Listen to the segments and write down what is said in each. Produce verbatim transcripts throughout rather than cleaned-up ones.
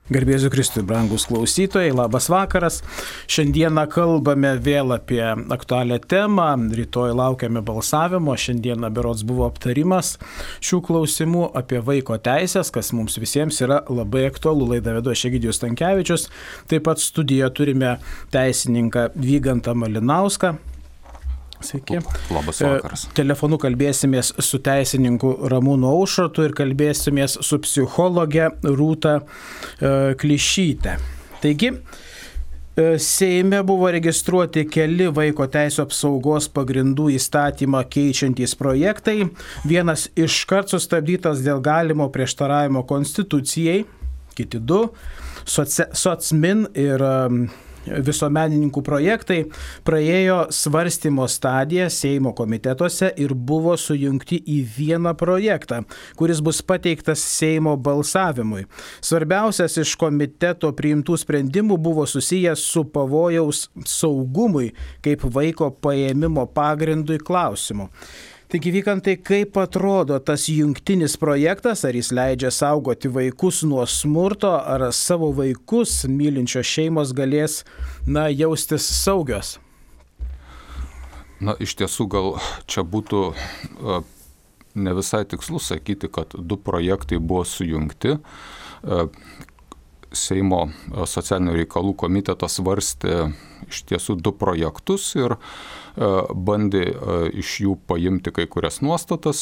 Garbėsiu Kristui, brangus klausytojai, labas vakaras. Šiandieną kalbame vėl apie aktualią temą, rytoj laukiame balsavimo, šiandieną berods buvo aptarimas šių klausimų apie vaiko teisės, kas mums visiems yra labai aktualu. Laidą vedu aš Egidijus Stankevičius, taip pat studijoje turime teisininką Vygantą Malinauską. Sveiki. Labas vakaras. Telefonu kalbėsimės su teisininku Ramūnu Aušrotu ir kalbėsimės su psichologe Rūta Klišyte. Taigi, Seime buvo registruoti keli vaiko teisių apsaugos pagrindų įstatymą keičiantys projektai. Vienas iškart sustabdytas dėl galimo prieštaravimo konstitucijai, kiti du, Socmin ir visuomenininkų projektai praėjo svarstymo stadiją Seimo komitetuose ir buvo sujungti į vieną projektą, kuris bus pateiktas Seimo balsavimui. Svarbiausias iš komiteto priimtų sprendimų buvo susijęs su pavojaus saugumui kaip vaiko paėmimo pagrindui klausimu. Taigi, Vykantai, kaip atrodo tas jungtinis projektas, ar jis leidžia saugoti vaikus nuo smurto, ar savo vaikus mylinčios šeimos galės, na, jaustis saugios? Na, iš tiesų gal čia būtų uh, ne visai tikslu sakyti, kad du projektai buvo sujungti. Uh, Seimo socialinių reikalų komitetas svarstė iš tiesų du projektus ir bandė iš jų paimti kai kurias nuostatas,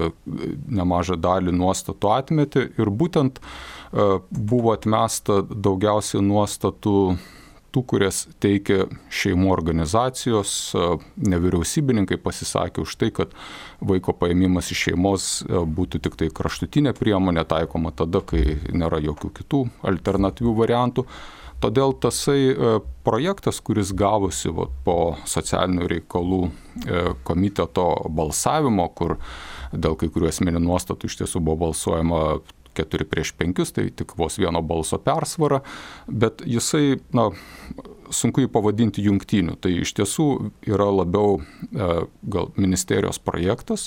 nemažą dalį nuostatų atmetė ir būtent buvo atmesta daugiausiai nuostatų tų, kurias teikia šeimų organizacijos, nevyriausybininkai pasisakė už tai, kad vaiko paėmimas iš šeimos būtų tik tai kraštutinė priemonė taikoma tada, kai nėra jokių kitų alternatyvių variantų. Todėl tasai projektas, kuris gavosi vat, po socialinių reikalų komiteto balsavimo, kur dėl kai kurių esminių nuostatų iš tiesų buvo balsuojama keturi prieš penkius, tai tik vos vieno balso persvara, bet jisai, na, sunku jį pavadinti jungtiniu. Tai iš tiesų yra labiau gal ministerijos projektas,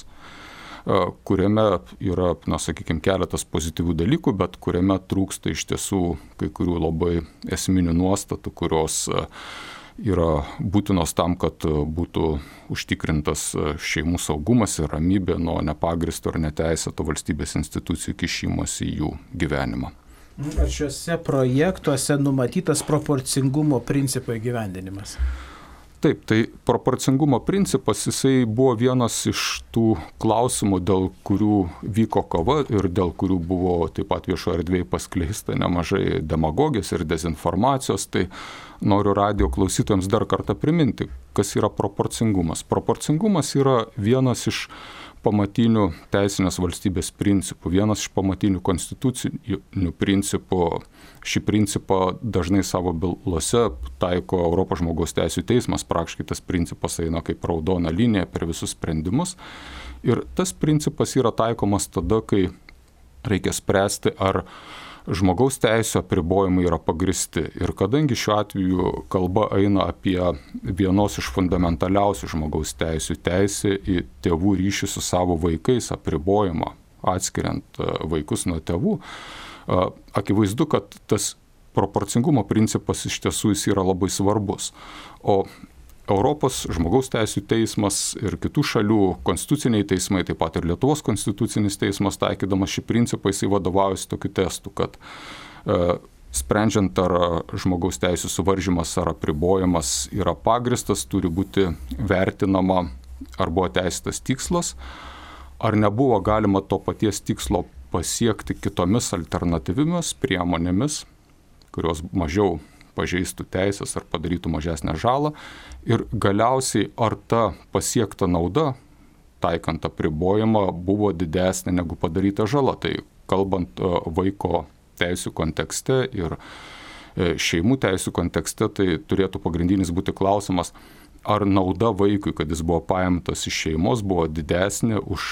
kuriame yra, na, sakykime, keletas pozityvių dalykų, bet kuriame trūksta iš tiesų kai kurių labai esminių nuostatų, kurios yra būtinos tam, kad būtų užtikrintas šeimų saugumas ir ramybė nuo nepagristo ar neteisėto valstybės institucijų kišimosi į jų gyvenimą. Ar šiuose projektuose numatytas proporcingumo principo įgyvendinimas? Taip, tai proporcingumo principas, jisai buvo vienas iš tų klausimų, dėl kurių vyko kova ir dėl kurių buvo taip pat viešoje erdvėje paskleista nemažai demagogijos ir dezinformacijos. Tai noriu radijo klausytojams dar kartą priminti, kas yra proporcingumas. Proporcingumas yra vienas iš pamatinių teisinės valstybės principų, vienas iš pamatinių konstitucinių principų. Šį principą dažnai savo bylose taiko Europos žmogaus teisių teismas, praktiškai tas principas eina kaip raudona linija per visus sprendimus. Ir tas principas yra taikomas tada, kai reikia spręsti, ar žmogaus teisių apribojimai yra pagristi. Ir kadangi šiuo atveju kalba eina apie vienos iš fundamentaliausių žmogaus teisių teisę į tėvų ryšį su savo vaikais apribojimą, atskiriant vaikus nuo tėvų, akivaizdu, kad tas proporcingumo principas iš tiesų jis yra labai svarbus. O Europos žmogaus teisių teismas ir kitų šalių konstituciniai teismai, taip pat ir Lietuvos konstitucinis teismas, taikydamas šį principą, jisai vadovaujasi tokiu testu, kad e, sprendžiant ar žmogaus teisių suvaržymas ar apribojimas yra pagristas, turi būti vertinama, ar buvo teisėtas tikslas, ar nebuvo galima to paties tikslo pasiekti kitomis alternatyvimis priemonėmis, kurios mažiau pažeistų teisės ar padarytų mažesnę žalą. Ir galiausiai, ar ta pasiekta nauda, taikant apribojimą, buvo didesnė negu padaryta žala. Tai kalbant vaiko teisių kontekste ir šeimų teisių kontekste, tai turėtų pagrindinis būti klausimas, ar nauda vaikui, kad jis buvo paimtas iš šeimos, buvo didesnė už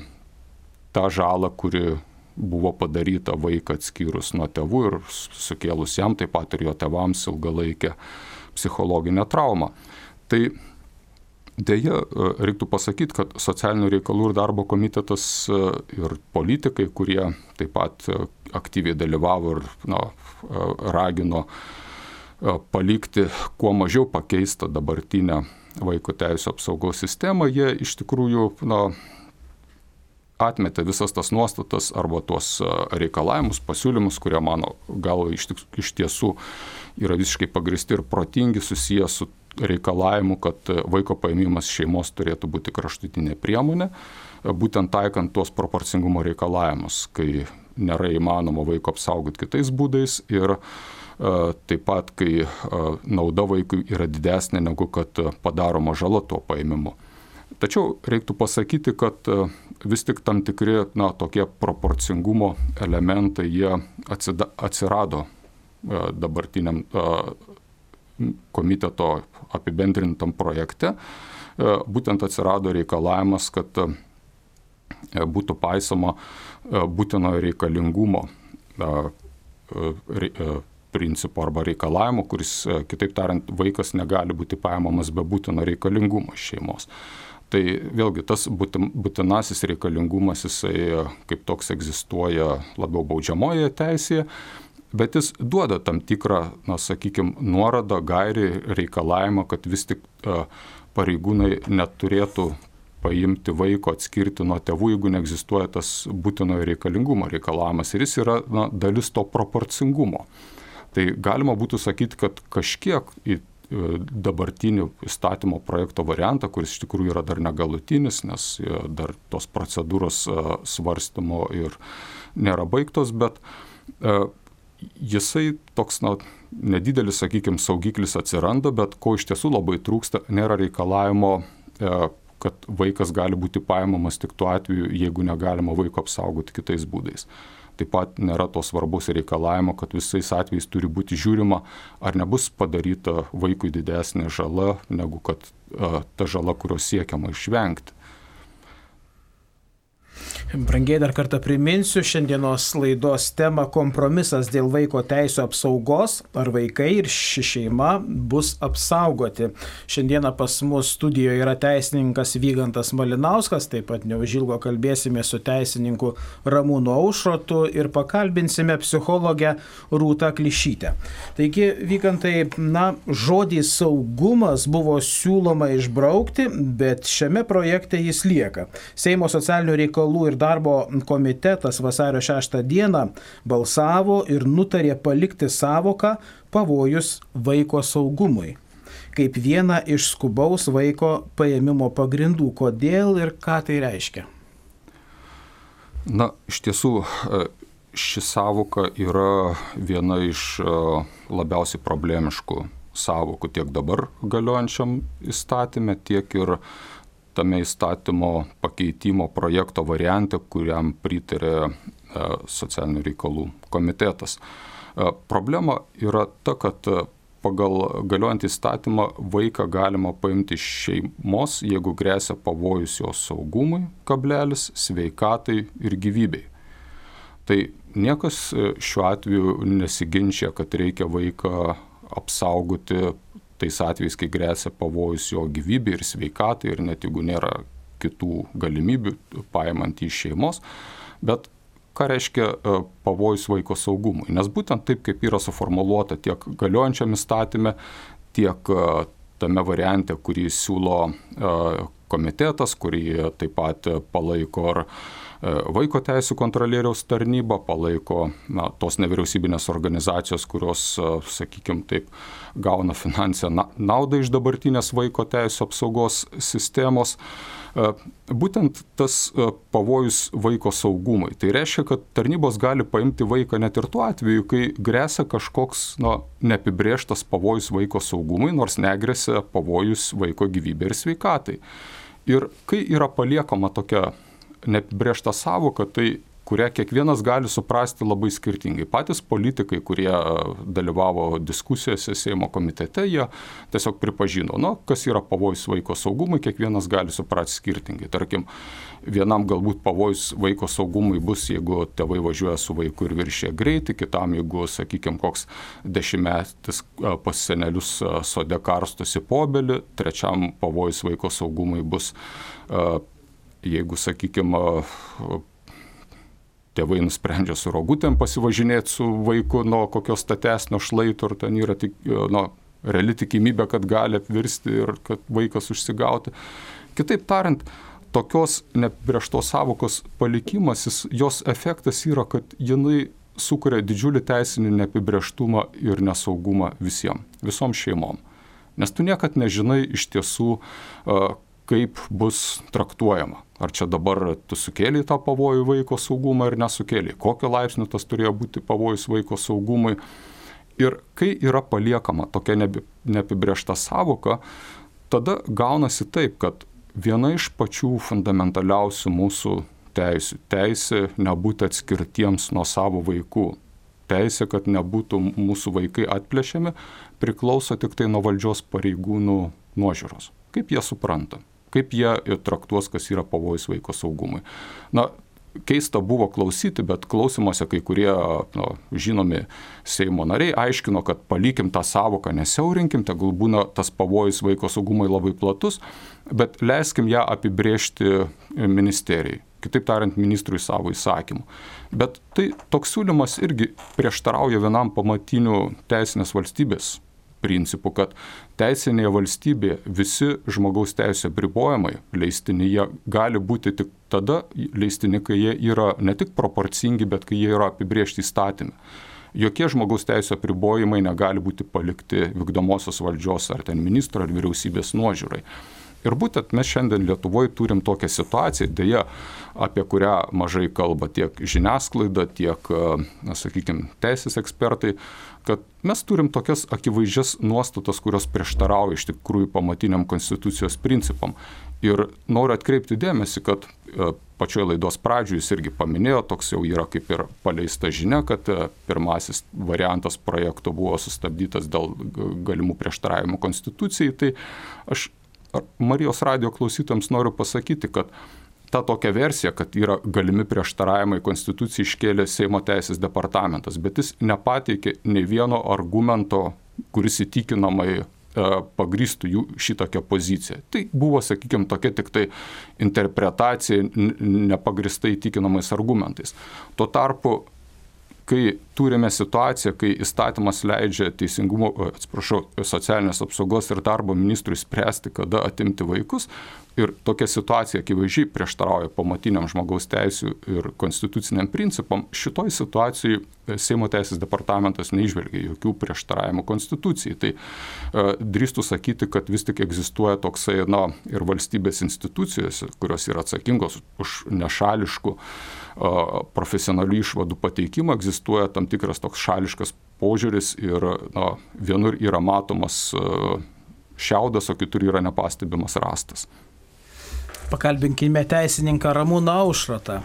tą žalą, kuri buvo padaryta vaiką atskyrus nuo tėvų ir sukėlus jam, taip pat ir jo tėvams ilgalaikę psichologinę traumą. Tai Deja, reiktų pasakyti, kad socialinių reikalų ir darbo komitetas ir politikai, kurie taip pat aktyviai dalyvavo ir na, ragino palikti kuo mažiau pakeistą dabartinę vaiko teisų apsaugos sistemą, jie iš tikrųjų na, atmetė visas tas nuostatas arba tuos reikalavimus, pasiūlymus, kurie mano gal iš, iš tiesų yra visiškai pagristi ir protingi, susiję su reikalavimu, kad vaiko paėmimas šeimos turėtų būti kraštutinė priemonė, būtent taikant tuos proporcingumo reikalavimus, kai nėra įmanoma vaiko apsaugoti kitais būdais ir taip pat, kai nauda vaikui yra didesnė negu kad padaroma žala tuo paėmimu. Tačiau reiktų pasakyti, kad vis tik tam tikri na, tokie proporcingumo elementai jie atsida, atsirado dabartiniam komiteto apibendrintam projekte. Būtent atsirado reikalavimas, kad būtų paisoma būtinojo reikalingumo principo arba reikalavimo, kuris, kitaip tariant, vaikas negali būti paimamas be būtino reikalingumo iš šeimos. Tai vėlgi tas būtinasis reikalingumas, jisai kaip toks egzistuoja labiau baudžiamojoje teisėje, bet jis duoda tam tikrą, na, sakykime, nuorodą, gairį, reikalavimą, kad vis tik pareigūnai neturėtų paimti vaiko, atskirti nuo tėvų, jeigu neegzistuoja tas būtinojo reikalingumo reikalavimas. Ir jis yra na, dalis to proporcingumo. Tai galima būtų sakyti, kad kažkiek į dabartinį įstatymo projekto variantą, kuris iš tikrųjų yra dar negalutinis, nes dar tos procedūros svarstymo ir nėra baigtos, bet jisai toks na, nedidelis, sakykime, saugiklis atsiranda, bet ko iš tiesų labai trūksta, nėra reikalavimo, kad vaikas gali būti paimamas tik tuo atveju, jeigu negalima vaiko apsaugoti kitais būdais. Taip pat nėra to svarbus reikalavimo, kad visais atvejais turi būti žiūrima, ar nebus padaryta vaikui didesnė žala, negu kad a, ta žala, kurios siekiama išvengti. Brangiai, dar kartą priminsiu šiandienos laidos temą kompromisas dėl vaiko teisų apsaugos, ar vaikai ir ši šeima bus apsaugoti. Šiandieną pas mus studijoje yra teisininkas Vygantas Malinauskas, taip pat neužilgo kalbėsime su teisininku Ramūnu Aušrotu ir pakalbinsime psichologę Rūtą Klišytę. Taigi, Vygantai, na, žodį saugumas buvo siūloma išbraukti, bet šiame projekte jis lieka. Seimo socialinių reikalų ir darbo komitetas vasario šeštą dieną balsavo ir nutarė palikti sąvoką pavojus vaiko saugumui kaip vieną iš skubaus vaiko paėmimo pagrindų. Kodėl ir ką tai reiškia? Na, iš tiesų, ši sąvoka yra viena iš labiausiai problemiškų sąvokų tiek dabar galiojančiam įstatyme, tiek ir tame įstatymo pakeitimo projekto variante, kuriam pritarė socialinių reikalų komitetas. Problema yra ta, kad pagal galiojantį įstatymą vaiką galima paimti iš šeimos, jeigu gresia pavojus jo saugumui, kablelis, sveikatai ir gyvybei. Tai niekas šiuo atveju nesiginčia, kad reikia vaiką apsaugoti tais atvejais, kai gresia pavojus jo gyvybei ir sveikatai ir net jeigu nėra kitų galimybių paimant iš šeimos, bet ką reiškia pavojus vaiko saugumui? Nes būtent taip, kaip yra suformuluota tiek galiojančiam įstatyme, tiek tame variante, kurį siūlo komitetas, kurį taip pat palaiko ir vaiko teisų kontrolieriaus tarnyba, palaiko na, tos nevyriausybinės organizacijos, kurios, sakykime taip, gauna finansinę naudą iš dabartinės vaiko teisų apsaugos sistemos. Būtent tas pavojus vaiko saugumui. Tai reiškia, kad tarnybos gali paimti vaiką net ir tuo atveju, kai gresia kažkoks na, neapibrėžtas pavojus vaiko saugumui, nors negresia pavojus vaiko gyvybei ir sveikatai. Ir kai yra paliekama tokia neapibrėžta sąvoka, tai kurią kiekvienas gali suprasti labai skirtingai. Patys politikai, kurie dalyvavo diskusijose Seimo komitete, jie tiesiog pripažino, nu, kas yra pavojus vaiko saugumui, kiekvienas gali suprasti skirtingai. Tarkim, vienam galbūt pavojus vaiko saugumui bus, jeigu tėvai važiuoja su vaiku ir viršė greitį, kitam, jeigu, sakykime, koks dešimtmetis pas senelius sode karstosi po obelį, trečiam pavojus vaiko saugumui bus, jeigu, sakykime, tėvai nusprendžia su rogutėm pasivažinėti su vaiku nuo kokios statesnio šlaito, ir ten yra tik, nu, reali tikimybė, kad gali apvirsti ir kad vaikas užsigauti. Kitaip tariant, tokios neapibrėžtos sąvokos palikimas, jos efektas yra, kad jinai sukuria didžiulį teisinį neapibrėžtumą ir nesaugumą visiems, visom šeimom. Nes tu niekad nežinai iš tiesų, kaip bus traktuojama. Ar čia dabar tu sukėlei tą pavojų vaiko saugumą ir nesukėlei, kokio laipsnio tas turėjo būti pavojus vaiko saugumui. Ir kai yra paliekama tokia neapibrėžta sąvoka, tada gaunasi taip, kad viena iš pačių fundamentaliausių mūsų teisių, teisė nebūti atskirtiems nuo savo vaikų, teisė, kad nebūtų mūsų vaikai atplėšiami, priklauso tik tai nuo valdžios pareigūnų nuožiūros. Kaip jie supranta? Kaip jie traktuos, kas yra pavojus vaiko saugumui. Na, keista buvo klausyti, bet klausimuose kai kurie nu, žinomi Seimo nariai aiškino, kad palikim tą sąvoką, nesiaurinkim, tegul būna tas pavojus vaiko saugumui labai platus, bet leiskim ją apibrėžti ministerijai, kitaip tariant, ministrui savo įsakymu. Bet tai toks siūlymas irgi prieštarauja vienam pamatinių teisinės valstybės principų, kad teisinėje valstybėje visi žmogaus teisės apribojimai leistini, jie gali būti tik tada leistini, kai jie yra ne tik proporcingi, bet kai jie yra apibrėžti įstatyme. Jokie žmogaus teisės apribojimai negali būti palikti vykdomosios valdžios ar ten ministro ar vyriausybės nuožiūrai. Ir būtent mes šiandien Lietuvoje turim tokią situaciją, dėja, apie kurią mažai kalba tiek žiniasklaida, tiek, na, sakykime, teisės ekspertai, kad mes turim tokias akivaizdžias nuostatas, kurios prieštarauja iš tikrųjų pamatiniam konstitucijos principam. Ir noriu atkreipti dėmesį, kad pačioje laidos pradžioje jis irgi paminėjo, toks jau yra kaip ir paleista žinia, kad pirmasis variantas projekto buvo sustabdytas dėl galimų prieštaravimų konstitucijai. Tai aš Marijos radijo klausytams noriu pasakyti, kad ta tokia versija, kad yra galimi prieštaravimai konstitucijai, iškėlė Seimo teisės departamentas, bet jis nepateikė nei vieno argumento, kuris įtikinamai e, pagrįstų jų šitokią poziciją. Tai buvo, sakykime, tokia tik tai interpretacija nepagrįstai įtikinamais argumentais. Tuo tarpu, kai turime situaciją, kai įstatymas leidžia teisingumo, atsiprašau, socialinės apsaugos ir darbo ministrui spręsti, kada atimti vaikus, ir tokia situacija akivaizdžiai prieštarauja pamatiniam žmogaus teisių ir konstituciniam principam, šitoj situacijai Seimo teisės departamentas neižvelgia jokių prieštaravimų konstitucijai. Tai e, drįstų sakyti, kad vis tik egzistuoja toksai, na, ir valstybės institucijos, kurios yra atsakingos už nešališkų e, profesionalių išvadų pateikimą, egzistuoja tam tikras toks šališkas požiūris ir, na, vienur yra matomas e, šiaudas, o kitur yra nepastebimas rastas. Pakalbinkime teisininką Ramūną Aušrotą.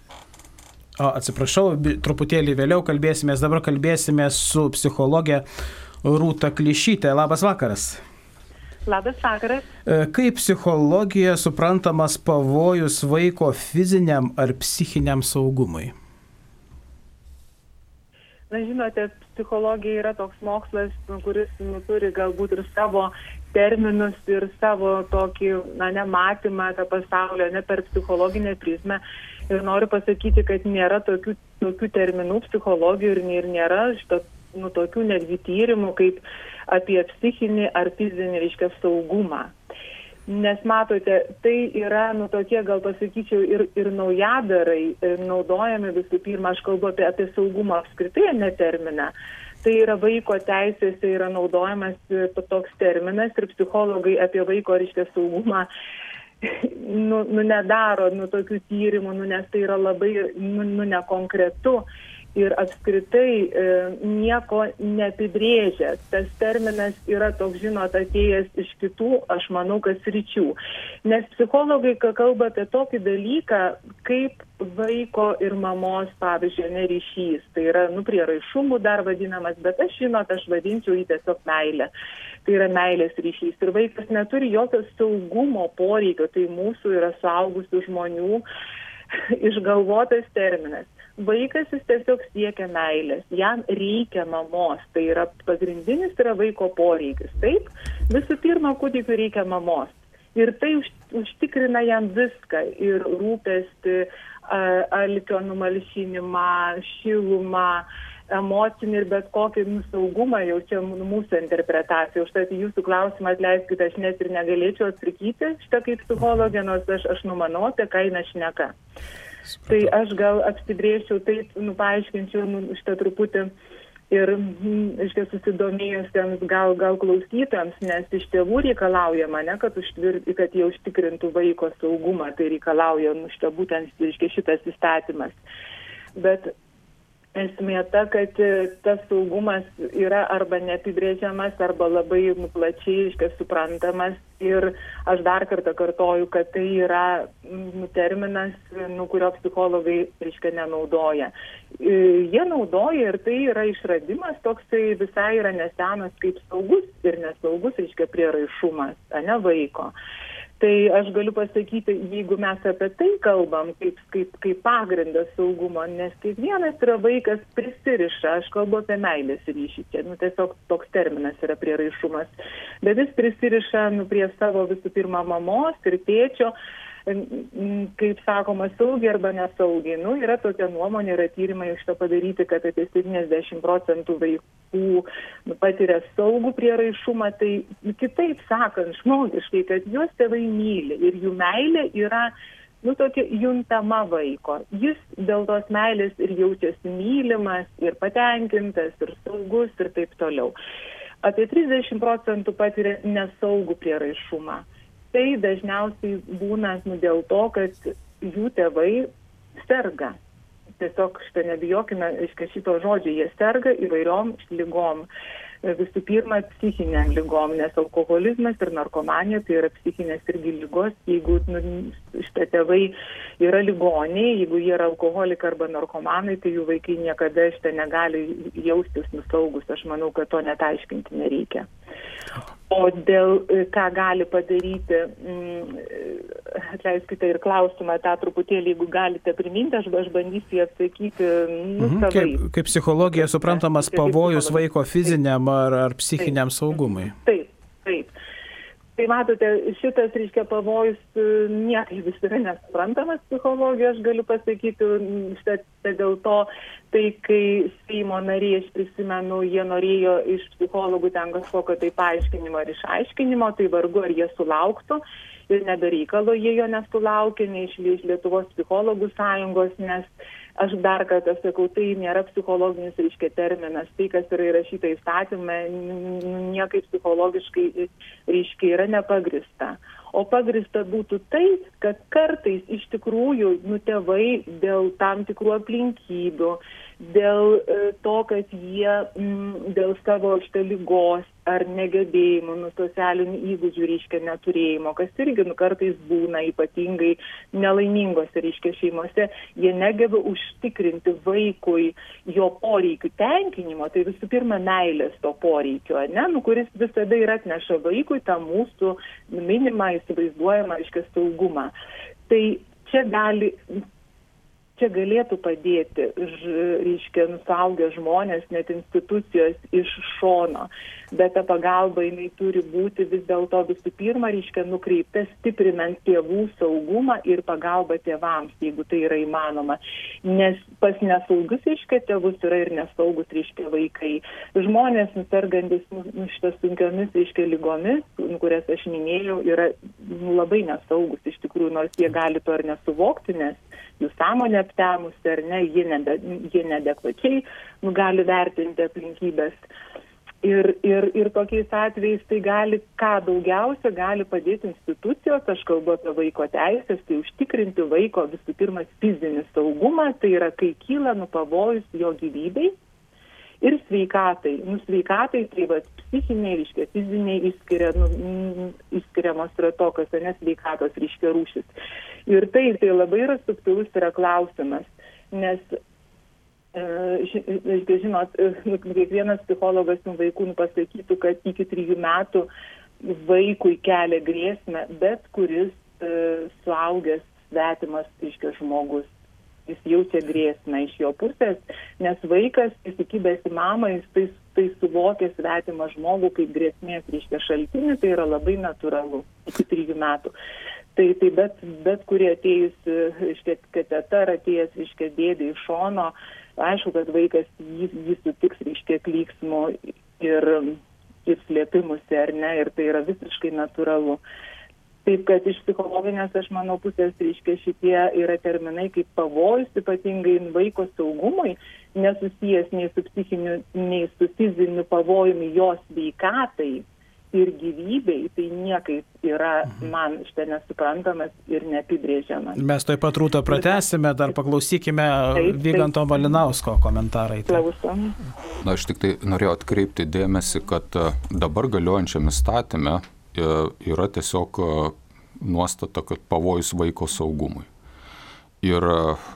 O, atsiprašau, truputėlį vėliau kalbėsimės, dabar kalbėsimės su psichologė Rūta Klišytė. Labas vakaras. Labas vakaras. Kaip psichologija suprantamas pavojus vaiko fiziniam ar psichiniam saugumui? Na, žinote, psichologija yra toks mokslas, kuris nu, turi galbūt ir savo terminus ir savo tokį, na, nematymą tą pasaulio, ne per psichologinę prizmę. Ir noriu pasakyti, kad nėra tokių, tokių terminų psichologijų ir, ir nėra šito, nu, tokių netgi tyrimų kaip apie psichinį ar fizinį, reiškia, saugumą. Nes matote, tai yra, nu, tokie, gal pasakyčiau, ir, ir naujadarai naudojami visų pirma, aš kalbu apie, apie saugumą apskritai, ne terminą. Tai yra vaiko teisėse yra naudojamas toks terminas ir psichologai apie vaiko, reiškia, saugumą nu, nu nedaro nu, tokių tyrimų, nu, nes tai yra labai nu, nu, nekonkretu. ir apskritai e, nieko neapibrėžia. Tas terminas yra toks, žinot, atėjęs iš kitų, aš manau, kad sričių. Nes psichologai kalba apie tokį dalyką, kaip vaiko ir mamos, pavyzdžiui, neryšys. Tai yra, nu, prieraišumų dar vadinamas, bet aš, žinot, aš vadinčiau jį tiesiog meilę. Tai yra meilės ryšys. Ir vaikas neturi jokio saugumo poreikio, tai mūsų yra suaugusių žmonių išgalvotas terminas. Vaikas jis tiesiog siekia meilės, jam reikia mamos, tai yra pagrindinis yra vaiko poreikis. Taip, visų pirma, kūdikiui reikia mamos. Ir tai už, užtikrina jam viską ir rūpestį, alkio numalšinimą, šilumą, emocinį ir bet kokį nusaugumą, jau čia mūsų interpretacija. Užtat jūsų klausimą atleiskite, aš net ir negalėčiau atsakyti šitą kaip psichologė, nors aš, aš numanau, apie ką eina šneka. Tai aš gal apsibrėžčiau taip, nu, paaiškinčiau nu, šitą truputį ir iškia susidomėjusiems gal, gal klausytams, nes iš tėvų reikalaujama, ne, kad, užtvir, kad jie užtikrintų vaiko saugumą, tai reikalauja nu, šitą būtent iškia šitas įstatymas. Bet esmė ta, kad tas saugumas yra arba neapibrėžiamas, arba labai plačiai iškia suprantamas. Ir aš dar kartą kartoju, kad tai yra nu, terminas, nu, kurio psichologai reiškia nenaudoja. Jie naudoja ir tai yra išradimas, toksai visai yra nesenas kaip saugus ir nesaugus, reiškia prieraišumas, ne vaiko. Tai aš galiu pasakyti, jeigu mes apie tai kalbam, kaip, kaip, kaip pagrindas saugumo, nes kiekvienas yra vaikas prisiriša, aš kalbu apie meilės ryšį, čia nu, tiesiog toks terminas yra prieraišumas, bet jis prisiriša nu, prie savo visų pirma mamos ir tėčio, kaip sakoma, saugiai arba nesaugiai. Nu, yra tokia nuomonė, yra tyrimai iš to padaryti, kad apie septyniasdešimt procentų vaikų nu, patiria saugų prieraišumą. Tai kitaip sakant, žmogiškai, kad juos tėvai myli ir jų meilė yra nu, tokia juntama vaiko. Jis dėl tos meilės ir jaučiasi mylimas, ir patenkintas, ir saugus, ir taip toliau. Apie trisdešimt procentų patiria nesaugų prieraišumą. Tai dažniausiai būna nu, dėl to, kad jų tėvai serga. Tiesiog šitą nebijokime, aiškiai šito žodžio, jie serga įvairiom ligom. Visų pirma, psichinėm ligom, nes alkoholizmas ir narkomanija tai yra psichinės irgi lygos. Jeigu nu, šitą tėvai yra ligoniai, jeigu jie yra alkoholikai arba narkomanai, tai jų vaikai niekada šitą negali jaustis nusaugus. Aš manau, kad to net aiškinti nereikia. O dėl ką gali padaryti, atleiskite ir klausimą tą truputėlį, jeigu galite priminti, aš, aš bandysiu atsakyti nu, mhm, savai. Kaip, kaip psichologija suprantamas pavojus vaiko fiziniam ar, ar psichiniam taip, saugumui. Taip, taip. Tai matote, šitas, reiškia, pavojus niekaip vis yra nesuprantamas psichologija, aš galiu pasakyti, šitą dėl to, tai kai Seimo nariai, aš prisimenu, jie norėjo iš psichologų ten kažkokio tai paaiškinimo ar išaiškinimo, tai vargu ar jie sulauktų ir nebereikalo jie jo nesulaukė, nei iš Lietuvos psichologų sąjungos, nes aš dar kartą sakau, tai nėra psichologinis, reiškia, terminas. Tai, kas yra įrašyta įstatymė, niekaip psichologiškai, reiškia, yra nepagrista. O pagrista būtų tai, kad kartais iš tikrųjų nu, tėvai dėl tam tikrų aplinkybių, dėl to, kad jie m, dėl savo šitą ligos ar negebėjimų, nu, socialinių įgūdžių, reiškia, neturėjimo, kas irgi nu, kartais būna ypatingai nelaimingose, reiškia, šeimose, jie negeba užtikrinti vaikui jo poreikių tenkinimo, tai visų pirma meilės to poreikio, ne, nu, kuris visada ir atneša vaikui tą mūsų minimą, įsivaizduojamą, reiškia, saugumą. Tai čia gali... Čia galėtų padėti, reiškia, suaugę žmonės, net institucijos iš šono, bet ta pagalba jinai turi būti vis dėlto visų pirma, reiškia, nukreipta stiprinant tėvų saugumą ir pagalbą tėvams, jeigu tai yra įmanoma. Nes pas nesaugus, reiškia, tėvus yra ir nesaugus, reiškia, vaikai. Žmonės, nusergantis nu, šitas sunkiomis, reiškia, lygomis, kurias aš minėjau, yra nu, labai nesaugus, iš tikrųjų, nors jie gali to ir nesuvokti, nes jų sąmonė aptemusi, ar ne, jie, nebe, jie neadekvačiai nu, gali vertinti aplinkybės. Ir, ir, ir tokiais atvejais tai gali, ką daugiausia gali padėti institucijos, aš kalbu apie vaiko teisės, tai užtikrinti vaiko visų pirma fizinį saugumą, tai yra, kai kyla nu pavojus jo gyvybei ir sveikatai. Nu, sveikatai tai va, psichiniai, reiškia, fiziniai išskiria, nu, išskiriamos yra tokios, nes sveikatos, reiškia, rūšis. Ir tai, tai labai yra subtilus yra klausimas, nes žinot, kiekvienas psichologas vaikų pasakytų, kad iki trijų metų vaikui kelia grėsmę bet kuris e, suaugęs svetimas, reiškia, žmogus. Jis jaučia grėsmę iš jo pusės, nes vaikas, įsikibęs į mamą, jis tai, tai suvokia svetimą žmogų kaip grėsmės, reiškia, šaltinį, tai yra labai natūralu iki trijų metų. Tai, tai bet, bet kurie atėjus, reiškia, kateta ar atėjęs, reiškia, dėdė iš šono, aišku, kad vaikas jį, jį sutiks, reiškia, klyksmų ir, ir slėpimusi, ar ne, ir tai yra visiškai natūralu. Taip, kad iš psichologinės, aš manau, pusės, reiškia, šitie yra terminai kaip pavojus, ypatingai vaiko saugumui, nesusijęs nei su psichiniu, nei su fiziniu pavojumi jos sveikatai ir gyvybei, tai niekaip yra man šitą nesuprantamas ir neapibrėžiamas. Mes taip pat, Rūta, pratęsime, dar paklausykime taip, Vyganto taip. Malinausko komentarai. Klausom. Na, aš tik tai norėjau atkreipti dėmesį, kad dabar galiojančiam įstatyme yra tiesiog nuostata, kad pavojus vaiko saugumui. Ir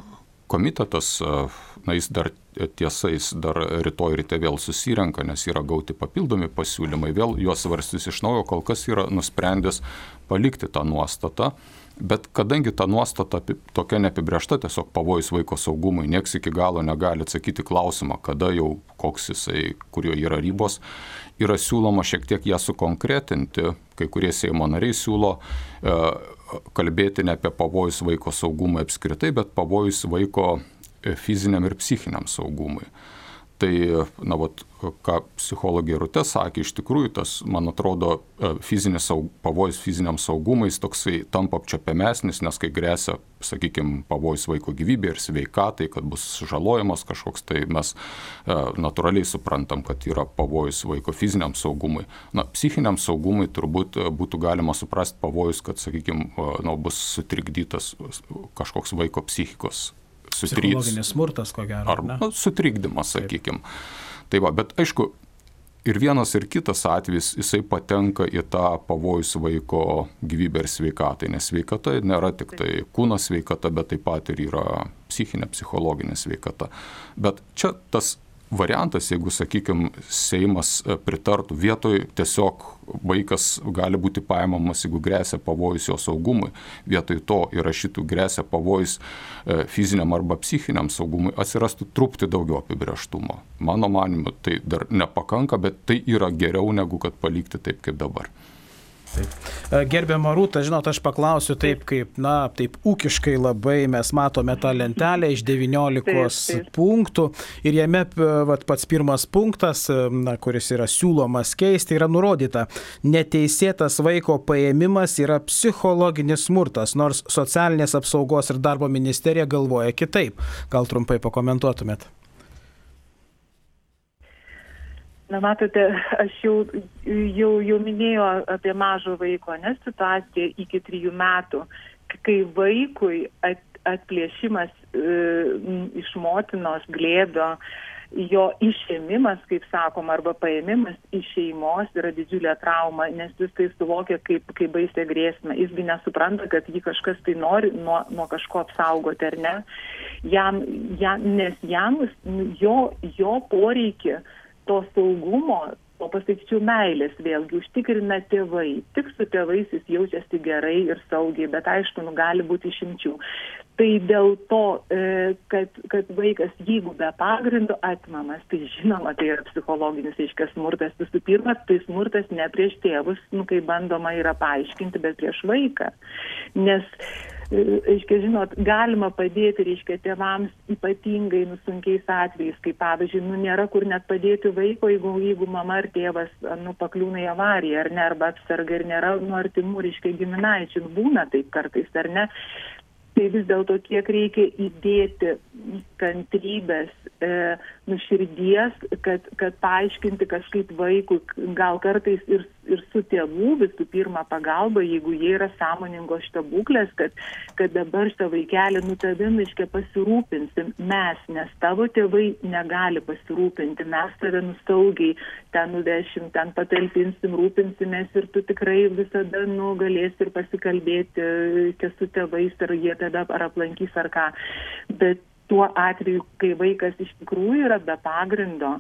komitetas, na, jis dar tiesa, jis dar rytoj ryte vėl susirenka, nes yra gauti papildomi pasiūlymai, vėl juos svarstys iš naujo, kol kas yra nusprendęs palikti tą nuostatą, bet kadangi ta nuostata tokia neapibrėžta, tiesiog pavojus vaiko saugumui, nieks iki galo negali atsakyti klausimą, kada jau koks jisai, kurio yra ribos, yra siūloma šiek tiek ją sukonkretinti, kai kurie Seimo nariai siūlo e, kalbėti ne apie pavojus vaiko saugumui apskritai, bet pavojus vaiko fiziniam ir psichiniam saugumui. Tai, na, vat, ką psichologė Rūta sakė, iš tikrųjų tas, man atrodo, fizinis saug, pavojus fiziniam saugumui toksai tampa apčiuopiamesnis, nes kai grėsia, sakykime, pavojus vaiko gyvybė ir sveikatai, kad bus žalojamas kažkoks, tai mes e, natūraliai suprantam, kad yra pavojus vaiko fiziniam saugumui. Na, psichiniam saugumui turbūt būtų galima suprasti pavojus, kad, sakykime, na, bus sutrikdytas kažkoks vaiko psichikos psichologinis smurtas, ko gero. Ar na, sutrikdymas, sakykime. Tai va, bet aišku, ir vienas ir kitas atvejis, jisai patenka į tą pavojus vaiko gyvybę ir sveikatai, nes sveikata nėra tik tai kūno sveikata, bet taip pat ir yra psichinė, psichologinė sveikata. Bet čia tas variantas, jeigu, sakykime, Seimas pritartų, vietoj tiesiog vaikas gali būti paimamas, jeigu grėsia pavojus jo saugumui, vietoj to įrašytų grėsia pavojus fiziniam arba psichiniam saugumui, atsirastų truputį daugiau apibrėžtumo. Mano manimu, tai dar nepakanka, bet tai yra geriau negu kad palikti taip kaip dabar. Taip. Gerbiama Rūta, žinot, aš paklausiu taip, kaip, na, taip ūkiškai labai mes matome tą lentelę iš devyniolikos taip, taip. punktų ir jame vat, pats pirmas punktas, na, kuris yra siūlomas keisti, yra nurodyta, neteisėtas vaiko paėmimas yra psichologinis smurtas, nors socialinės apsaugos ir darbo ministerija galvoja kitaip. Gal trumpai pakomentuotumėt? Na, matote, aš jau, jau, jau minėjau apie mažo vaiko, nes situacija iki trijų metų, kai vaikui at, atplėšimas e, iš motinos glėbio, jo išėmimas, kaip sakom, arba paėmimas iš šeimos yra didžiulė trauma, nes jis tai suvokia kaip, kaip baisę grėsmę. Jisgi nesupranta, kad jį kažkas tai nori nuo, nuo kažko apsaugoti, ar ne? Jam, jam, nes jam jo, jo poreikį to saugumo, o pasakyčiau meilės vėlgi užtikrina tėvai. Tik su tėvais jis jaučiasi gerai ir saugiai, bet aišku, nu, gali būti išimčių. Tai dėl to, kad, kad vaikas, jeigu be pagrindo atimamas, tai žinoma, tai yra psichologinis, aiškiai, smurtas. Visų pirma, tai smurtas ne prieš tėvus, nu, kai bandoma yra paaiškinti, bet prieš vaiką. Nes aiškiai, žinot, galima padėti, reiškia, tėvams ypatingai nusunkiais atvejais, kaip pavyzdžiui, nu, nėra kur net padėti vaiko, jeigu, jeigu mama ar tėvas, nu, pakliūna į avariją, ar ne, arba apsarga ir nėra, nu, artimų, reiškia, giminaičių, būna taip kartais, ar ne. tai vis dėlto kiek reikia įdėti kantrybės, e, nuširdies, kad, kad paaiškinti kažkaip vaikui, gal kartais ir, ir su tėvų visų pirma pagalba, jeigu jie yra sąmoningos šitą būklės, kad, kad dabar šitą vaikelį nu tavim, reiškia, pasirūpinsim mes, nes tavo tėvai negali pasirūpinti, mes tave nusaugiai ten nuvešim, ten patalpinsim, rūpinsimės ir tu tikrai visada nu, galėsi ir pasikalbėti su tėvais, ar jie tada ar aplankys ar ką. Bet tuo atveju, kai vaikas iš tikrųjų yra be pagrindo,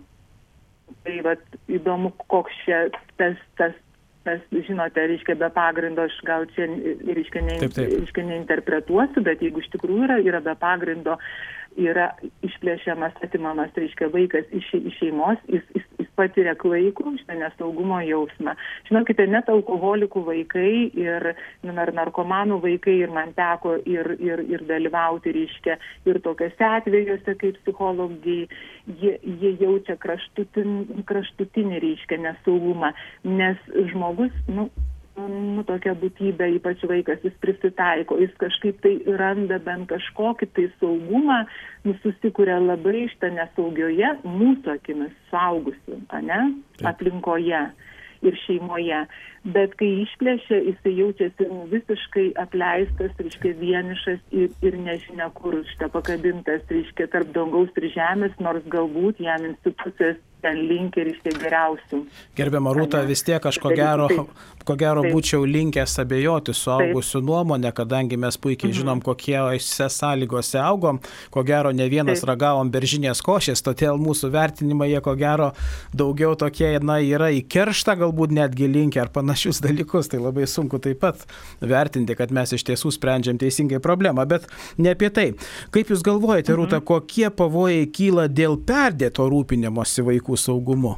tai vat, įdomu, koks čia tas, tas, tas, žinote, reiškia be pagrindo, aš gal čia reiškia, ne, taip, taip. reiškia neinterpretuosiu, bet jeigu iš tikrųjų yra, yra be pagrindo, yra išplėšiamas, atimamas, reiškia, vaikas iš, iš šeimos, jis, jis, jis patiria klaikų, šitą nesaugumo jausmą. Žinokite, net alkoholikų vaikai ir ar narkomanų vaikai, ir man teko ir, ir, ir dalyvauti, reiškia, ir tokiuose atvejuose kaip psichologai, jie, jie jaučia kraštutinį, kraštutinį, reiškia, nesaugumą, nes žmogus, nu, nu, tokia būtybė, ypač vaikas, jis prisitaiko, jis kažkaip tai randa bent kažkokį tai saugumą, nu, susikuria labai šitą nesaugioje mūsų akimis suaugusių, ane, aplinkoje ir šeimoje. Bet kai išplėšia, jisai jaučiasi nu, visiškai apleistas, reiškia, vienišas ir, ir nežinia kur šitą pakabintas, reiškia, tarp dangaus ir žemės, nors galbūt jam institucijas ten linkia, reiškia, geriausių. Gerbiama Rūta, vis tiek aš ko gero, ko gero būčiau linkęs abejoti suaugusių nuomonę, kadangi mes puikiai žinom, kokiose sąlygose augom, ko gero ne vienas Taip. ragavom beržinės košės, todėl mūsų vertinimai jie ko gero daugiau tokie, na, yra į kerštą, galbūt netgi linkę ar panašius dalykus, tai labai sunku taip pat vertinti, kad mes iš tiesų sprendžiam teisingai problemą, bet ne apie tai. Kaip Jūs galvojate, Rūta, kokie pavojai kyla dėl perdėto rūpinimosi vaikų saugumu?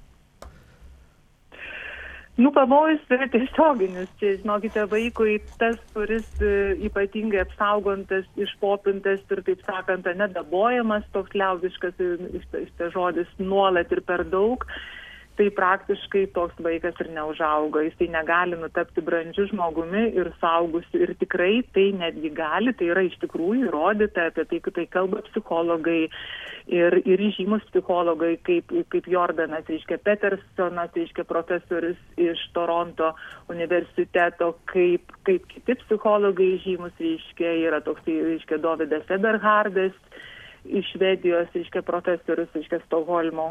Nu, pavojus yra tiesioginis. Čia, žinokite, vaikui tas, kuris ypatingai apsaugontas, išpopintas ir, taip sakant, nedabojamas, toks liaudiškas šitą žodis nuolat ir per daug, tai praktiškai toks vaikas ir neužauga. Jisai negali nutapti brandžiu žmogumi ir suaugusiu. Ir tikrai tai netgi gali, tai yra iš tikrųjų įrodyta, apie tai, kad tai kalba psichologai ir, ir žymus psichologai, kaip, kaip Jordanas, reiškia, Petersonas, reiškia, profesorius iš Toronto universiteto, kaip, kaip kiti psichologai žymus, reiškia, yra toks, reiškia, Dovydas Eberhardas, iš Švedijos, reiškia, profesorius, reiškia, Stokholmo,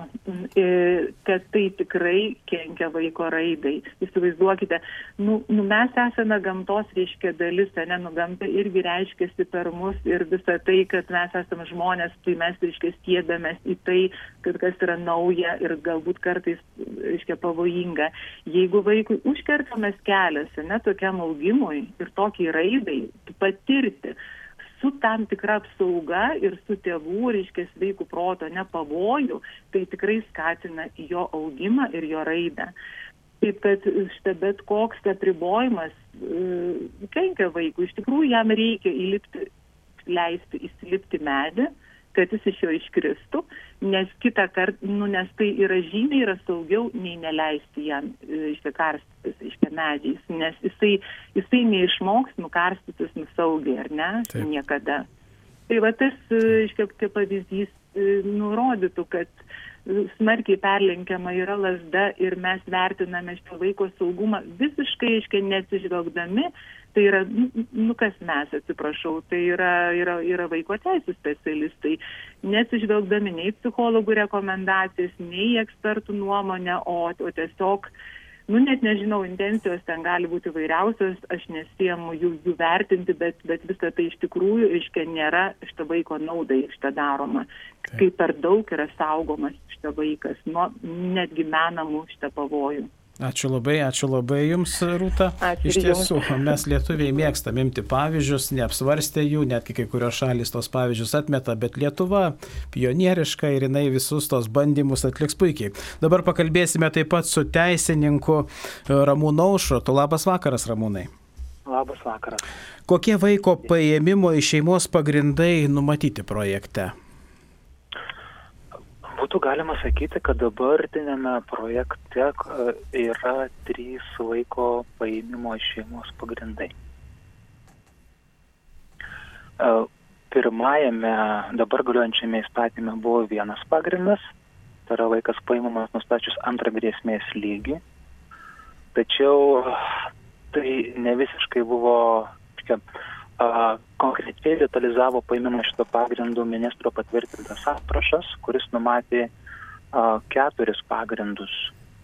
kad tai tikrai kenkia vaiko raidai. Įsivaizduokite, nu, nu mes esame gamtos, reiškia, dalis, ne, nu gamta irgi reiškiasi per mus ir visą tai, kad mes esame žmonės, tai mes, reiškia, stiebėmės į tai, kad kas yra nauja ir galbūt kartais, reiškia, pavojinga. Jeigu vaikui užkertamas kelias, ne, tokiam augimui ir tokiai raidai patirti, su tam tikra apsauga ir su tėvų, reiškia, sveikų proto nepavojų, tai tikrai skatina jo augimą ir jo raidą. Taip, kad štai bet koks apribojimas e, kenkia vaikui. Iš tikrųjų, jam reikia įlipti, leisti įsilipti medį, kad jis iš jo iškristų, nes kitą kartą, nu, nes tai yra žymiai yra saugiau, nei neleisti jam išsikarstytis, iškia medžiais, nes jisai, jisai neišmoks nukarstytis nusaugiai, ar ne, Taip. niekada. Tai va tas, iškia, kaip pavyzdys, nurodytų, kad smarkiai perlenkiama yra lazda ir mes vertiname šito vaiko saugumą visiškai, iškia, neatsižvelgdami. Tai yra, nu kas mes, atsiprašau, tai yra, yra, yra vaiko teisų specialistai, neatsižvelgdami nei psichologų rekomendacijas, nei ekspertų nuomonę, o, o tiesiog, nu net nežinau, intencijos ten gali būti vairiausios, aš nesiemu jų, jų vertinti, bet, bet visą tai iš tikrųjų, iškia, nėra šito vaiko naudai šitą daroma. Kai per daug yra saugomas šitą vaikas, nuo netgi menamų šitą pavojų. Ačiū labai, ačiū labai Jums, Rūta. Ačiū Iš tiesų, mes lietuviai mėgstam imti pavyzdžius, neapsvarstę jų, netgi kai kurios šalys tos pavyzdžius atmeta, bet Lietuva pionieriška ir jinai visus tos bandymus atliks puikiai. Dabar pakalbėsime taip pat su teisininku Ramūnu Aušrotu. Labas vakaras, Ramūnai. Labas vakaras. Kokie vaiko paėmimo iš šeimos pagrindai numatyti projekte? Būtų galima sakyti, kad dabartinėme projekte yra trys vaiko paėmimo iš šeimos pagrindai. Pirmajame dabar galiojančiame įstatyme buvo vienas pagrindas, tai yra vaikas paimamas nustačius antrą grėsmės lygį. Tačiau tai ne visiškai buvo, tokia, a, konkrečiai detalizavo paimimą šito pagrindų ministro patvirtintas aprašas, kuris numatė a, keturis pagrindus.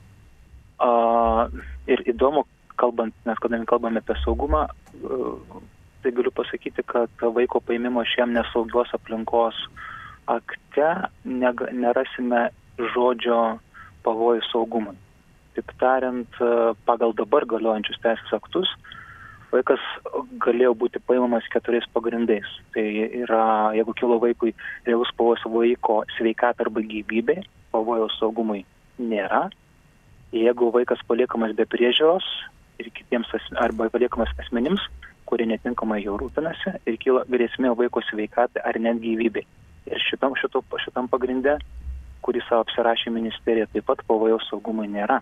A, ir įdomu, kalbant, nes kadangi kalbame apie saugumą, a, tai galiu pasakyti, kad vaiko paimimo šiam nesaugios aplinkos akte neg- nerasime žodžio pavojų saugumui. Taip tariant, pagal dabar galiojančius teisės aktus, vaikas galėjo būti paimamas keturiais pagrindais. Tai yra, jeigu kilo vaikui realus pavojus vaiko sveikatai arba gyvybei, pavojaus saugumui nėra. Jeigu vaikas paliekamas be priežiūros ir kitiems arba paliekamas asmenims, kurie netinkamai jau rūpinasi ir kyla grėsmė vaiko sveikatai ar net gyvybei. Ir šitam, šitam, šitam pagrinde, kurį savo apsirašė ministerija, taip pat pavojaus saugumui nėra.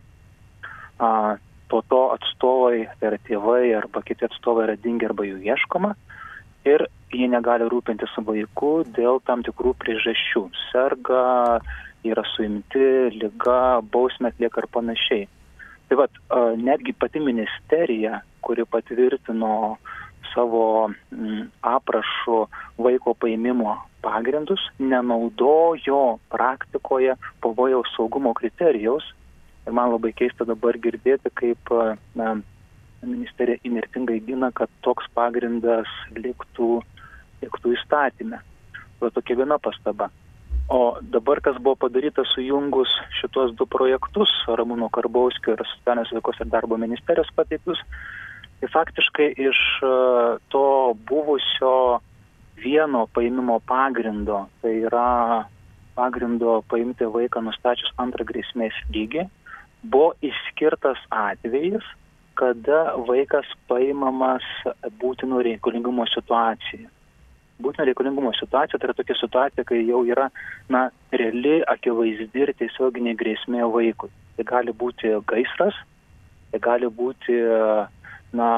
A, po to atstovai, tai yra tėvai arba kiti atstovai yra dingę arba jų ieškoma ir jie negali rūpintis vaiku dėl tam tikrų priežasčių. Serga, yra suimti, liga, bausmę atlieka ir panašiai. Tai vat, netgi pati ministerija, kuri patvirtino savo m, aprašų vaiko paėmimo pagrindus, nenaudojo praktikoje pavojaus saugumo kriterijaus. Ir man labai keista dabar girdėti, kaip na, ministerija įnirtingai gina, kad toks pagrindas liktų, liktų įstatyme. Tai tokia viena pastaba. O dabar, kas buvo padaryta sujungus šitos du projektus, Ramūno Karbauskio ir Socialinės veiklos ir darbo ministerijos pateiktus, tai faktiškai iš to buvusio vieno paėmimo pagrindo, tai yra pagrindo paimti vaiką nustačius antrą grėsmės lygį, buvo išskirtas atvejis, kada vaikas paimamas būtino reikalingumo situacijai. Būtino reikalingumo situacija tai yra tokia situacija, kai jau yra na, reali, akivaizdi ir tiesioginė grėsmė vaikui. Tai gali būti gaisras, tai gali būti na,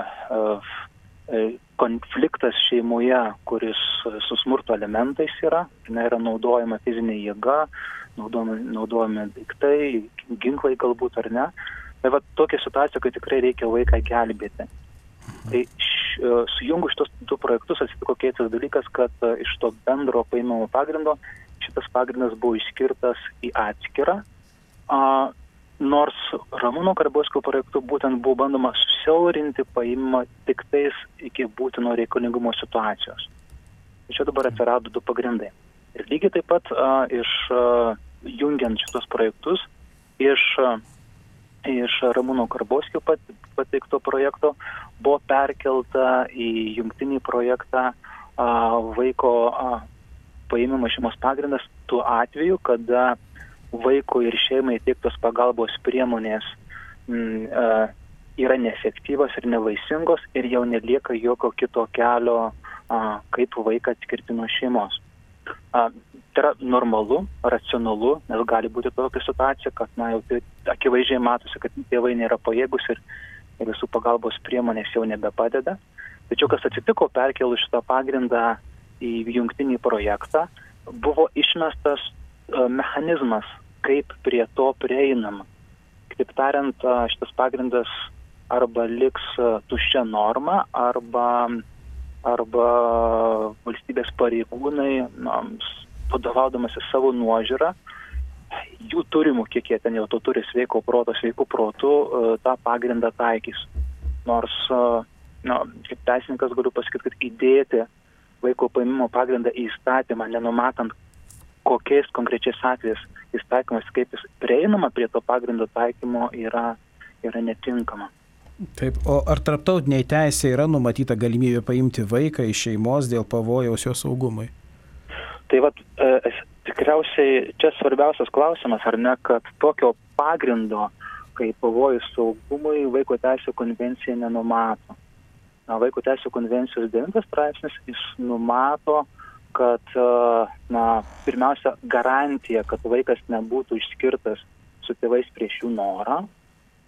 konfliktas šeimoje, kuris su smurto elementais yra, na, yra naudojama fizinė jėga, naudojami, naudojami daiktai, ginklai galbūt ar ne. Tai va tokia situacija, kai tikrai reikia vaiką gelbėti. Tai š, sujungus šitos du projektus atsitiko keistas dalykas, kad iš to bendro paėmimo pagrindo šitas pagrindas buvo išskirtas į atskirą, a, nors Ramūno Karbauskio projektu būtent buvo bandoma susiaurinti paėmimą tik tais iki būtino reikalingumo situacijos. Ir čia dabar atsirado du pagrindai. Ir lygiai taip pat a, iš a, jungiant šitos projektus, iš, a, iš Ramūno Karbauskio pat, pateikto projekto buvo perkelta į jungtinį projektą a, vaiko a, paėmimo šeimos pagrindas tuo atveju, kada vaiko ir šeimai teiktos pagalbos priemonės m, a, yra neefektyvos ir nevaisingos ir jau nelieka jokio kito kelio, a, kaip vaiką atskirti nuo šeimos. A, tai yra normalu, racionalu, nes gali būti tokia situacija, kad na, jau tai akivaizdžiai matosi, kad tėvai nėra pajėgus ir, ir visų pagalbos priemonės jau nebepadeda. Tačiau kas atsitiko perkelus šitą pagrindą į jungtinį projektą, buvo išmestas a, mechanizmas, kaip prie to prieinama. Kitaip tariant, a, šitas pagrindas arba liks a, tuščia norma, arba arba valstybės pareigūnai, na, vadovaudamasi savo nuožiūrą, jų turimų, kiek jie ten jau to turi sveiko proto, sveikų protų, tą pagrindą taikys. Nors, na, kaip teisininkas galiu pasakyti, kad įdėti vaiko paėmimo pagrindą į įstatymą, nenumatant kokiais konkrečiais atvejais įstatymas, kaip jis prieinama prie to pagrindo taikymo, yra, yra netinkama. Taip, o ar tarptautiniai teisė yra numatyta galimybė paimti vaiką iš šeimos dėl pavojaus jo saugumui? Tai vat, e, tikriausiai čia svarbiausias klausimas, ar ne, kad tokio pagrindo, kaip pavojus saugumui, vaiko teisių konvencija nenumato. Na, vaiko teisių konvencijos devintas straipsnis, jis numato, kad, na, pirmiausia, garantija, kad vaikas nebūtų išskirtas su tėvais prieš jų norą.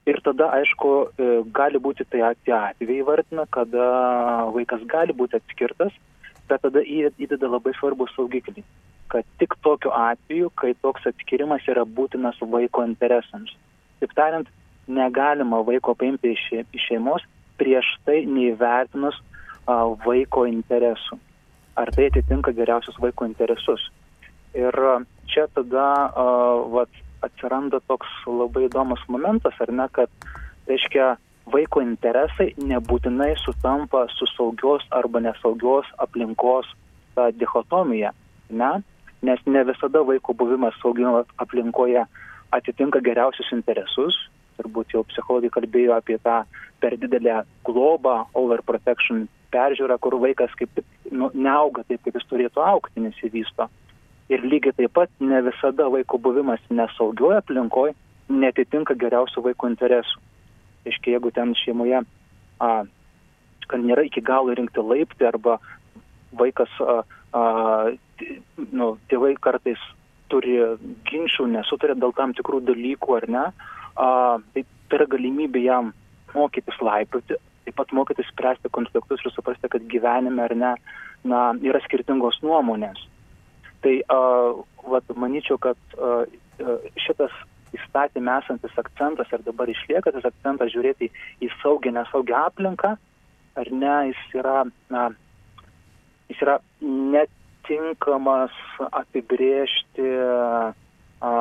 Ir tada, aišku, gali būti tai tie atvejai vardina, kada vaikas gali būti atskirtas, bet tada įdeda labai svarbus saugikliai, kad tik tokiu atveju, kai toks atskirimas yra būtinas vaiko interesams. Taip tariant, negalima vaiko paimti iš šeimos prieš tai neįvertinus a, vaiko interesų. Ar tai atitinka geriausius vaiko interesus. Ir čia tada a, vat, atsiranda toks labai įdomus momentas, ar ne, kad, reiškia, vaiko interesai nebūtinai sutampa su saugios arba nesaugios aplinkos ta dichotomija, ne? Nes ne visada vaiko buvimas saugioje aplinkoje atitinka geriausius interesus. Turbūt jau psichologai kalbėjo apie tą per didelę globą, overprotection peržiūrą, kur vaikas kaip nu, neauga taip, kaip jis turėtų augti, nesivysto. Ir lygiai taip pat ne visada vaiko buvimas nesaugioje aplinkoje netitinka geriausių vaiko interesų. Aiškiai, jeigu ten šeimoje a, kad nėra iki galo rinkti laiptai arba vaikas, a, a, nu, tėvai kartais turi ginčių, nesutarė dėl tam tikrų dalykų ar ne, a, tai yra galimybė jam mokytis laipioti, taip pat mokytis spręsti konfliktus ir suprasti, kad gyvenime ar ne, na, yra skirtingos nuomonės. Tai, a, vat, manyčiau, kad a, šitas įstatymė esantis akcentas ir dabar išlieka tas akcentas žiūrėti į saugią, nesaugią aplinką, ar ne, jis yra, na, jis yra netinkamas apibrėžti, a,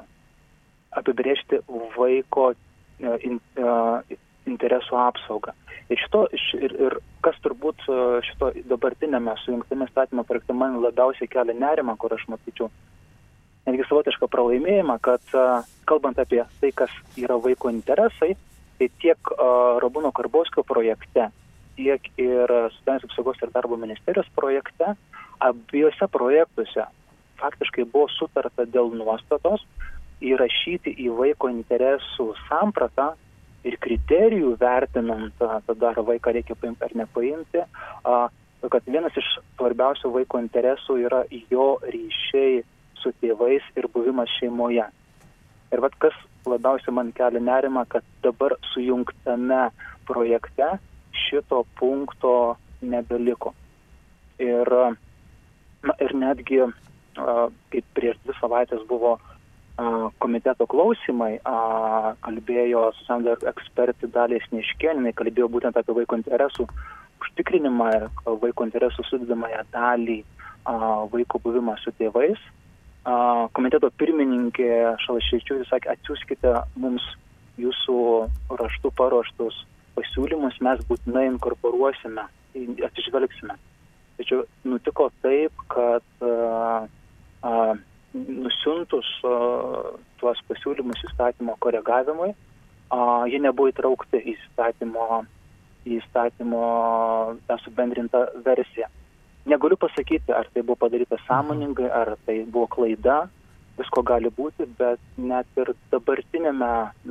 apibrėžti vaiko in, a, interesų apsaugą. Ir, šito, ir, ir kas turbūt šito dabartinėme sujungtame įstatymo projekte man labiausiai kelia nerimą, kur aš matyčiau netgi savotišką pralaimėjimą, kad kalbant apie tai, kas yra vaiko interesai, tai tiek Ramūno Karbauskio projekte, tiek ir Socialinės apsaugos ir darbo ministerijos projekte, abiejose projektuose faktiškai buvo sutarta dėl nuostatos įrašyti į vaiko interesų sampratą ir kriterijų vertinant, tada ar vaiką reikia paimti ar nepaimti, kad vienas iš svarbiausių vaiko interesų yra jo ryšiai su tėvais ir buvimas šeimoje. Ir vat kas labiausiai man kelia nerimą, kad dabar sujungtame projekte šito punkto nebeliko. Ir, na, ir netgi, kaip prieš dvi savaitės buvo komiteto klausimai, kalbėjo socialinė ekspertė Dalia Sniečkienė, kalbėjo būtent apie vaiko interesų užtikrinimą ir vaiko interesų sudedamąją dalį vaiko buvimą su tėvais. Komiteto pirmininkė Šalaševičiūtė sakė, atsiųskite mums jūsų raštu paruoštus pasiūlymus, mes būtinai inkorporuosime, atsižvelgsime. Tačiau nutiko taip, kad a, a, nusiuntus a, tuos pasiūlymus įstatymo koregavimui, a, jie nebuvo įtraukti į įstatymo, į įstatymo tą subendrintą versiją. Negaliu pasakyti, ar tai buvo padaryta sąmoningai, ar tai buvo klaida, visko gali būti, bet net ir dabartinėme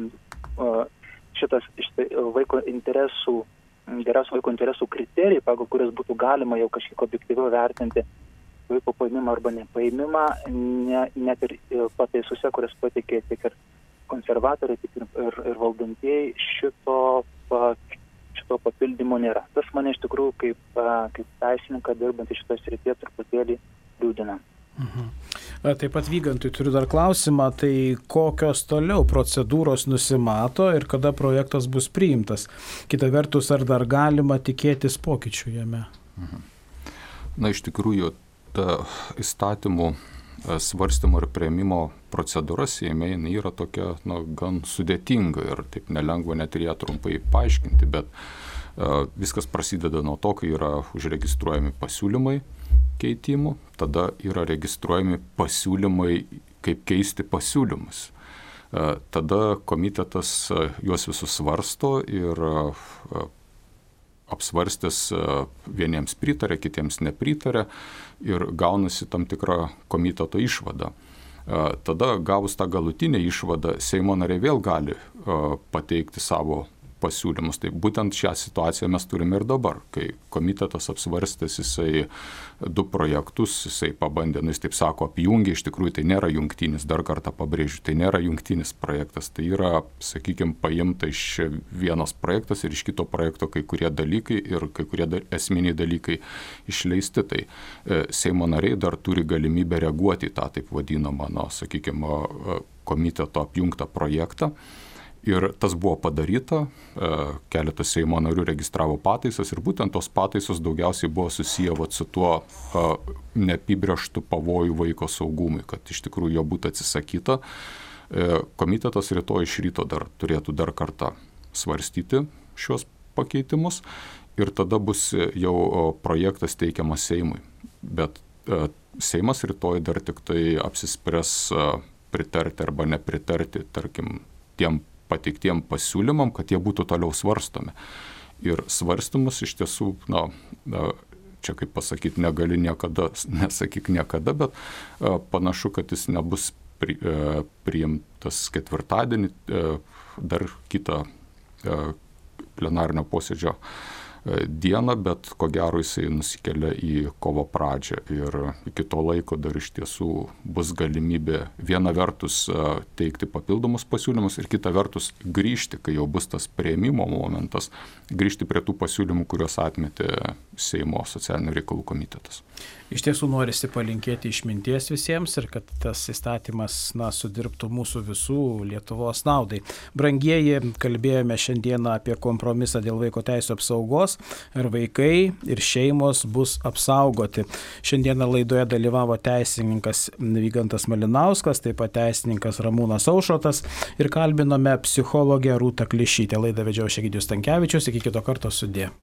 šitas vaiko interesų, geriausių vaiko interesų kriterijai, pagal kurias būtų galima jau kažkiek objektyviau vertinti vaiko paėmimą arba nepaėmimą, ne, net ir pataisose, kurias pateikė tiek ir konservatoriai, tiek ir, ir, ir valdantieji, šito šito papildymo nėra. Tas mane iš tikrųjų kaip, kaip teisininką dirbantį šitoje srityje truputėlį liūdina. Mhm. Taip pat Vygantui turiu dar klausimą, tai kokios toliau procedūros nusimato ir kada projektas bus priimtas? Kita vertus, ar dar galima tikėtis pokyčių jame? Mhm. Na, iš tikrųjų, ta įstatymų svarstymo ir priėmimo procedūra Seime yra tokia, na, gan sudėtinga ir taip nelengva net ir ją trumpai paaiškinti, bet uh, viskas prasideda nuo to, kai yra užregistruojami pasiūlymai keitimų, tada yra registruojami pasiūlymai, kaip keisti pasiūlymus. Uh, tada komitetas uh, juos visus svarsto ir uh, apsvarstęs vieniems pritarė, kitiems nepritarė ir gaunasi tam tikra komiteto išvada. Tada gavus tą galutinę išvadą, Seimo nariai vėl gali pateikti savo pasiūlymus. Tai būtent šią situaciją mes turime ir dabar, kai komitetas apsvarstęs jisai du projektus, jisai pabandė, nu jis taip sako, apjungė, iš tikrųjų tai nėra jungtinis, dar kartą pabrėžiu, tai nėra jungtinis projektas, tai yra, sakykime, paimta iš vienos projektas ir iš kito projekto kai kurie dalykai ir kai kurie da, esminiai dalykai išleisti. Tai e, Seimo nariai dar turi galimybę reaguoti į tą taip vadinamą, nu, sakykime, komiteto apjungtą projektą. Ir tas buvo padaryta, keletas Seimo narių registravo pataisas ir būtent tos pataisos daugiausiai buvo susiję vat, su tuo neapibrėžtu pavojų vaiko saugumui, kad iš tikrųjų jo būtų atsisakyta. Komitetas rytoj iš ryto dar turėtų dar kartą svarstyti šios pakeitimus ir tada bus jau projektas teikiamas Seimui. Bet Seimas rytoj dar tik tai apsispręs pritarti arba nepritarti, tarkim, tiem pateiktiem pasiūlymam, kad jie būtų toliau svarstomi. Ir svarstymas iš tiesų, na, čia kaip pasakyti, negali niekada, nesakyk niekada, bet panašu, kad jis nebus pri, priimtas ketvirtadienį, dar kitą plenarinio posėdžio dieną, bet ko gero jisai nusikelia į kovo pradžią ir iki to laiko dar iš tiesų bus galimybė viena vertus teikti papildomus pasiūlymus ir kita vertus grįžti, kai jau bus tas priėmimo momentas, grįžti prie tų pasiūlymų, kuriuos atmetė Seimo socialinių reikalų komitetas. Iš tiesų norisi palinkėti išminties visiems ir kad tas įstatymas, na, sudirbtų mūsų visų Lietuvos naudai. Brangieji, kalbėjome šiandieną apie kompromisą dėl vaiko teisų apsaugos ir vaikai ir šeimos bus apsaugoti. Šiandieną laidoje dalyvavo teisininkas Vygantas Malinauskas, taip pat teisininkas Ramūnas Aušrotas ir kalbinome psichologę Rūtą Klišytę. Laidą vedžiau aš Egidijus Stankevičius, iki kito karto sudie.